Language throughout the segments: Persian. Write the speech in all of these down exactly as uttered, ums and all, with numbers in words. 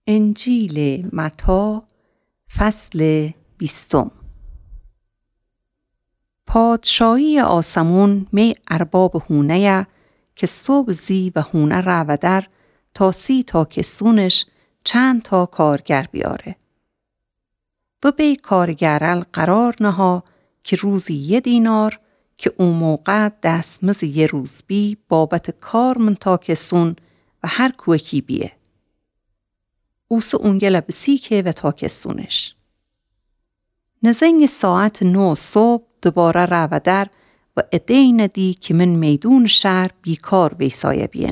انجیل متی فصل بیستم. پادشاهی آسمون می ارباب هونه که صبح زی و هونه رو در تا سی تا کسونش چند تا کارگر بیاره. و بی کارگرل قرار نها که روزی یه دینار که اون موقع دستمز یه روز بی بابت کار من تا کسون و هر کوکی بیه. اوس اونگل بسیکه و تا کسونش. نزنگ ساعت نو صبح دوباره رو در و ادهی ندی که من میدون شهر بیکار بیسایه بین.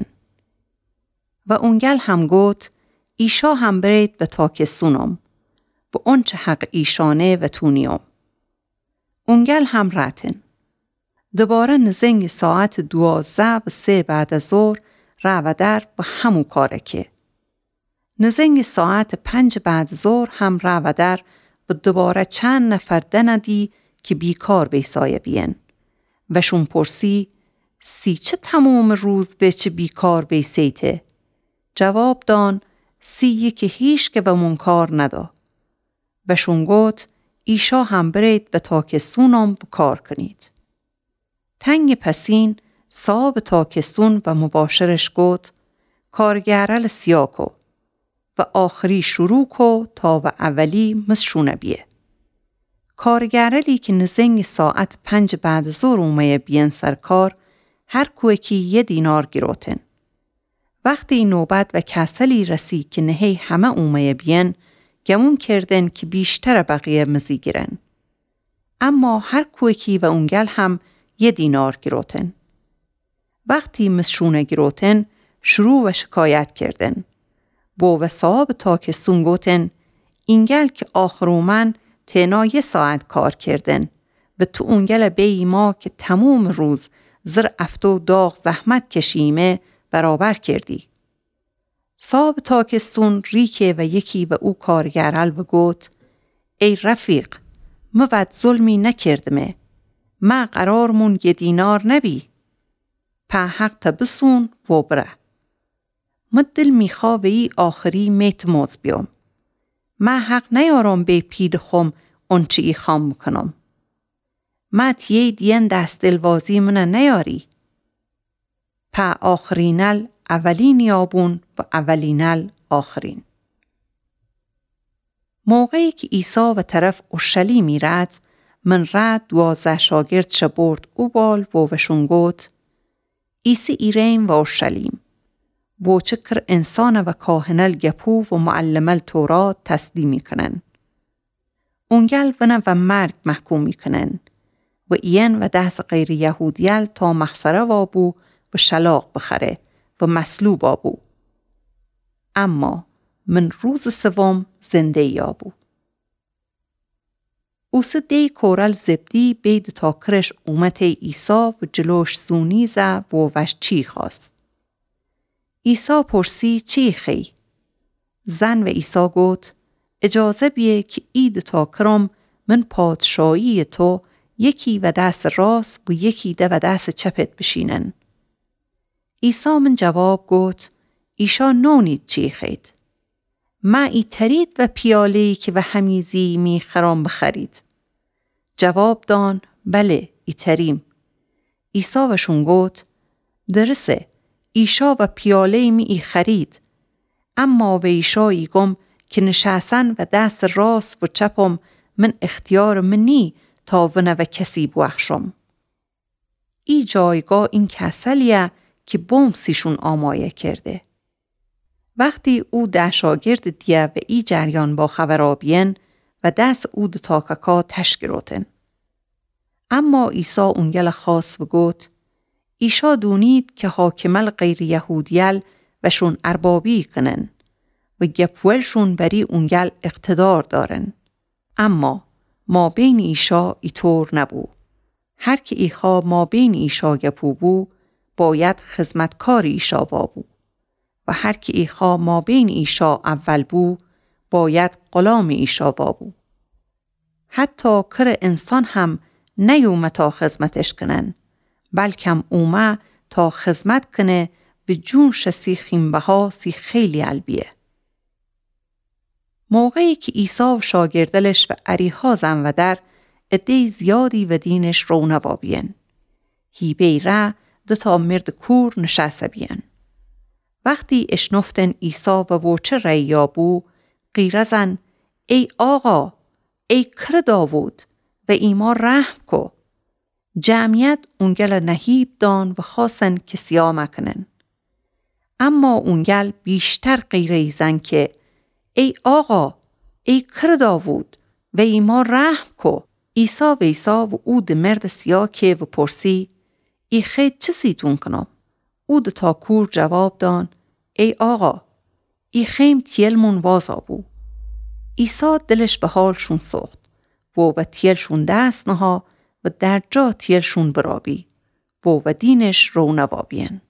و اونگل هم گوت ایشا هم برید و تا کسونم و اون چه حق ایشانه و تونیم. اونگل هم راتن. دوباره نزنگ ساعت دوازده و سه بعد از ظهر رو در و همو کاره که. نزنگ ساعت پنج بعد ظهر هم رو در و دوباره چند نفر دندی که بیکار بیسایه بین. و شون پرسی سی چه تمام روز به چه بیکار بیسیته؟ جواب دان سی که هیچ که به من کار ندا. و شون گوت ایشا هم برید و تا کسونم کار کنید. تنگ پسین صاحب تا کسون و مباشرش گوت کارگرل سیاکو و آخری شروع کو تا و اولی مسشونه بیه. کارگرلی که نزنگ ساعت پنج بعد زور اومه بیان سرکار هر کوکی یه دینار گیروتن. وقتی نوبت و کسلی رسی که نهی همه اومه بیان گمون کردن که بیشتر بقیه مزی گیرن. اما هر کوکی و اونگل هم یه دینار گیروتن. وقتی مسشونه گیروتن شروع و شکایت کردن. بو و صاحب تا که سونگوتن اینگل که آخرومن تینا یه ساعت کار کردن و تو اونگل بی ما که تموم روز زر افتو داغ زحمت کشیمه برابر کردی. صاحب تا که سون ریکه و یکی و او کارگرل و گوت ای رفیق موید ظلمی نکردمه ما قرارمون یه دینار نبی په حق تا بسون و بره. مدل میخوا و ای آخری میت موز بیام. ما حق نیارم به پید خوم اونچه ای خام کنم. ما تیه دین دست دلوازی منه نیاری. پا آخرینل اولین یابون و اولینل آخرین. موقعی که عیسی و طرف اورشلیم رد من رد دوازده شاگرد شبرد او بال و وشون گوت عیسی ایریم و اورشلیم. و چکر انسان و کاهنل گپو و معلمل تورات تسلیمی کنن. اونگل ونه و مرگ محکومی کنن. و این و دست غیر یهودیل تا مخسره وابو و شلاق بخره و مسلوب آبو. اما من روز سوم زنده یابو. اوس دی کورل زبدی بید تا کرش اومت ایسا و جلوش زونیزه و وش چی خواست. عیسی پرسی چی خی؟ زن و عیسی گوت اجازه بیه که اید تا کرم من پادشاهی تو یکی و دست راست و یکی ده و دست چپت بشینن. عیسی من جواب گوت ایشا نونید چی خید؟ ما ای ترید و پیالهی که و همیزی می خرام بخرید. جواب دان بله ای تریم. عیسی وشون گوت درسه ایشا و پیاله می ای خرید. اما و ایشایی گم که نشستن و دست راست و چپم من اختیار منی تا ونه و کسی بوخشم. ای جایگاه این کسلیه که بومسیشون آمایه کرده. وقتی او ده شاگرد دیه و ای جریان با خبرابین و دست او ده تاککا تشکروتن. اما عیسی اونگل خاص و گوت ایشا دونید که حاکمل غیر یهودیل و شون اربابی کنن و گپولشون بری اونگل اقتدار دارن. اما ما بین ایشا ایطور نبو. هر که ایخا ما بین ایشا گپو بو باید خدمتکار ایشا وابو و هر که ایخا ما بین ایشا اول بو باید غلام ایشا وابو. حتی کر انسان هم نیومه تا خدمتش کنن بلکم اومه تا خدمت کنه و جون شسی خیمبه ها سی خیلی علبیه. موقعی که عیسی و شاگردلش و اریها زن و در عده زیادی و دینش رونوا بیان. هی بیره دتا مرد کور نشسته بیان. وقتی اشنفتن عیسی و وچه ریا بو قیرزن ای آقا ای کر داوود و ایما رحم کو. جمعیت اونگل نهیب دان و خواستن که سیا مکنن. اما اونگل بیشتر قیره زن که ای آقا ای کر داوود و ایما رحم کو. عیسی و عیسی و او ده مرد سیا که و پرسی ای خید چه سیتون کنم؟ او ده تا کور جواب دان ای آقا ای خیم تیلمون وازا بو. عیسی دلش به حالشون سخت و و تیلشون دست نها و در جا تیلشون برابی و و دینش رونوا بیان.